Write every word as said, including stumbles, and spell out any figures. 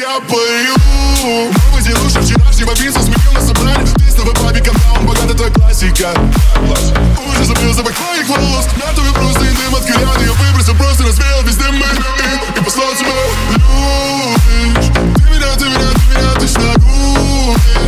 я пою. Новый день лучше вчерашнего пицца, сменил на собрание. Ты снова папе канал, богата твоя классика. Уже забыл запах твоих волос. Мертвый просто и дым от курян. Я выбросил, просто развеял весь дым и, и послал тебя. Любишь, ты меня, ты меня, ты меня точно губишь.